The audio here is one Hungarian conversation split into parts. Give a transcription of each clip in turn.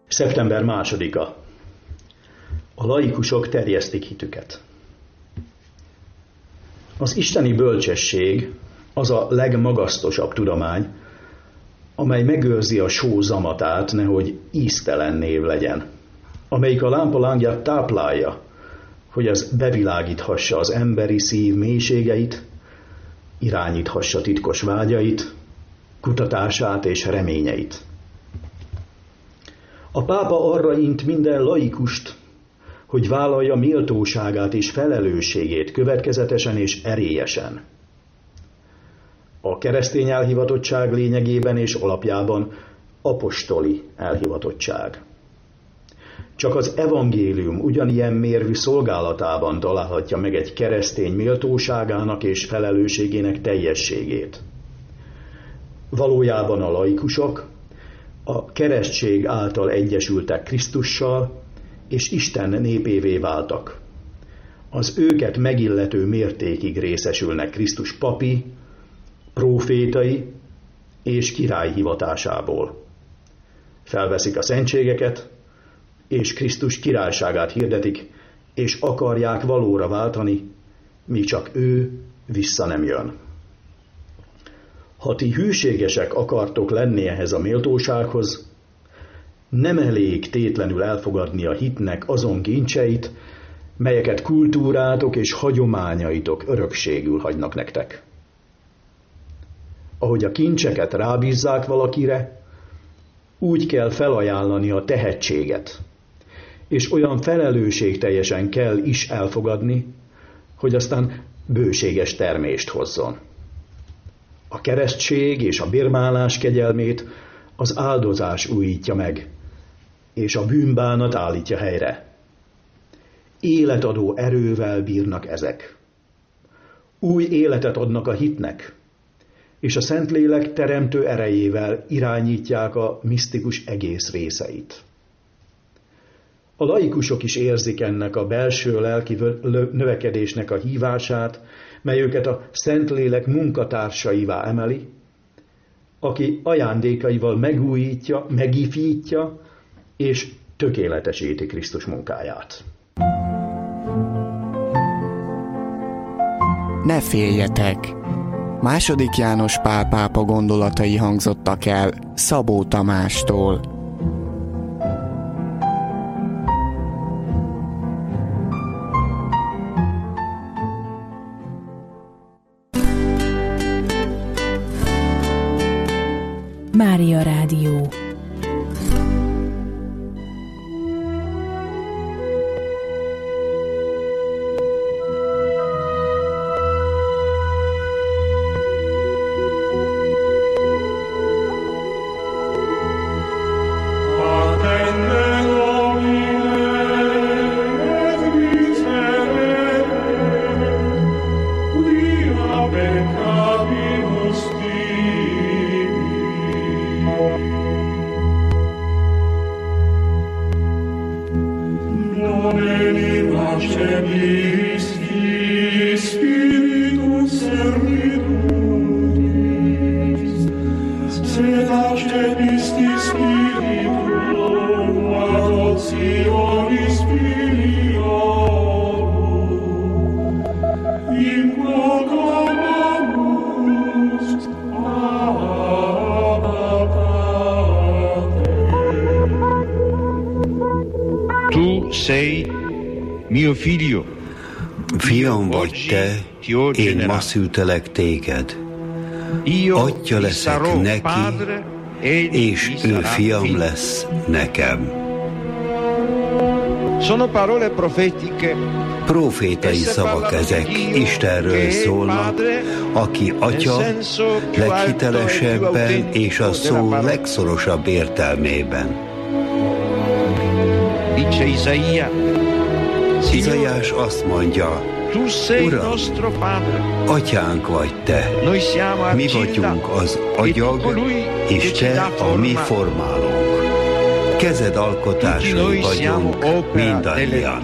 Szeptember 2-a. A laikusok terjesztik hitüket. Az isteni bölcsesség az a legmagasztosabb tudomány, amely megőrzi a só zamatát, nehogy íztelen név legyen, amelyik a lámpa lángját táplálja, hogy az bevilágíthassa az emberi szív mélységeit, irányíthassa titkos vágyait, kutatását és reményeit. A pápa arra int minden laikust, hogy vállalja méltóságát és felelősségét következetesen és erélyesen. A keresztény elhivatottság lényegében és alapjában apostoli elhivatottság. Csak az evangélium ugyanilyen mérvű szolgálatában találhatja meg egy keresztény méltóságának és felelősségének teljességét. Valójában a laikusok a keresztség által egyesültek Krisztussal, és Isten népévé váltak. Az őket megillető mértékig részesülnek Krisztus papi, prófétai és király hivatásából. Felveszik a szentségeket, és Krisztus királyságát hirdetik, és akarják valóra váltani, míg csak ő vissza nem jön. Ha ti hűségesek akartok lenni ehhez a méltósághoz, nem elég tétlenül elfogadni a hitnek azon kincseit, melyeket kultúrátok és hagyományaitok örökségül hagynak nektek. Ahogy a kincseket rábízzák valakire, úgy kell felajánlani a tehetséget, és olyan felelősségteljesen kell is elfogadni, hogy aztán bőséges termést hozzon. A keresztség és a bírmálás kegyelmét az áldozás újítja meg, és a bűnbánat állítja helyre. Életadó erővel bírnak ezek. Új életet adnak a hitnek, és a Szentlélek teremtő erejével irányítják a misztikus egész részeit. A laikusok is érzik ennek a belső lelki növekedésnek a hívását, mely őket a Szentlélek munkatársaivá emeli, aki ajándékaival megújítja, megifítja és tökéletesíti Krisztus munkáját. Ne féljetek! II. János Pál pápa gondolatai hangzottak el Szabó Tamástól. Mária Rádió. Fiam vagy te, én ma szültelek téged. Atya leszek neki, és ő fiam lesz nekem. Profétai szavak ezek, Istenről szólnak, aki atya leghitelesebben és a szó legszorosabb értelmében. Izaiás azt mondja, Uram, atyánk vagy te, mi vagyunk az agyag, és te a mi formálónk. Kezed alkotásai vagyunk mindannyian.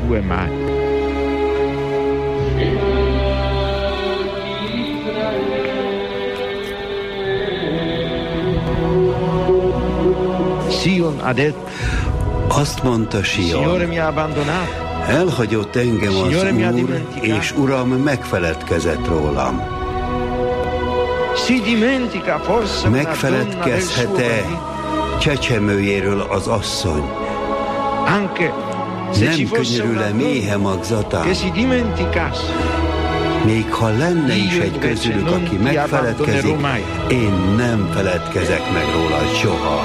Azt mondta Sion, elhagyott engem az Úr, és Uram megfeledkezett rólam. Megfeledkezhet-e csecsemőjéről az asszony? Nem könyörül-e méhe magzatán? Még ha lenne is egy közülük, aki megfeledkezik, én nem feledkezek meg róla soha.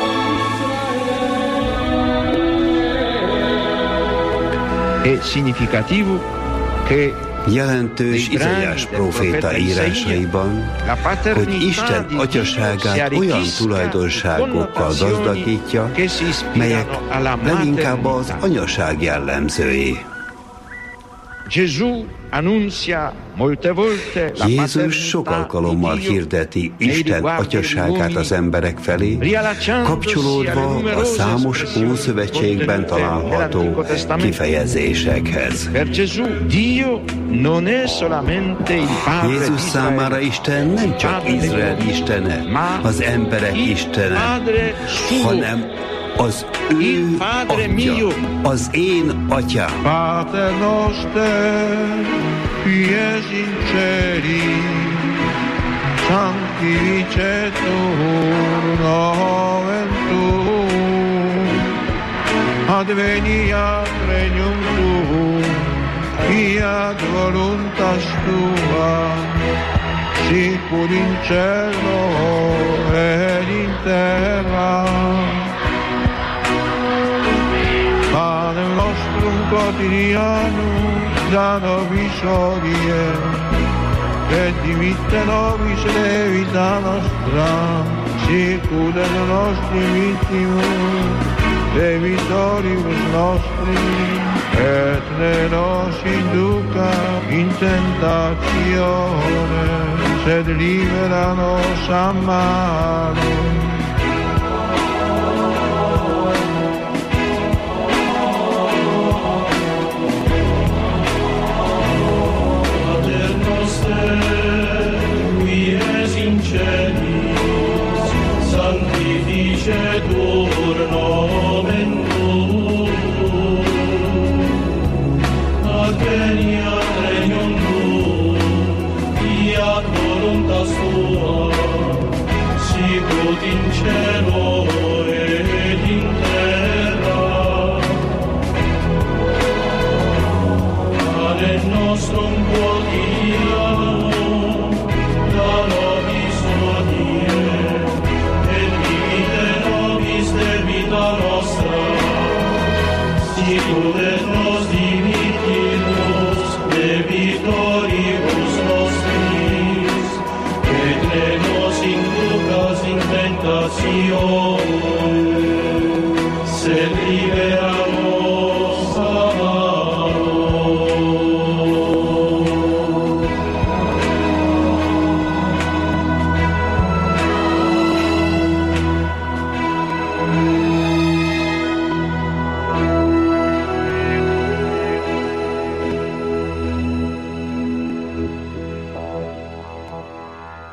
Jelentős Izaiás próféta írásaiban, hogy Isten atyaságát olyan tulajdonságokkal gazdagítja, melyek leginkább az anyaság jellemzői. Jézus sok alkalommal hirdeti Isten atyaságát az emberek felé, kapcsolódva a számos Ószövetségben található kifejezésekhez. Jézus számára Isten nem csak Izrael istene, az emberek istene, hanem az ő atya, az én atyám. Pater noster, qui es in celi, sanctificetur nomen tuum, adveniat regnum tuum, fiat voluntas tua, sicur in cielo et in terra. Panem nostrum quotidianum da nobis hodie, et dimitte nobis debita nostra, sicur et nostri vittimus debitoribus nostris, et ne nos induca in tentatione, sed libera nos a malo. Sanctificetur nomen tuum, adveniat regnum tuum, fiat voluntas tua, sicut in cielo et in terra. Panem nostrum quotidianum da nobis hodie, et dimitte nobis debita nostra, sicur et nos dimittimus debitoribus nostris, et ne nos inducas in tentatione,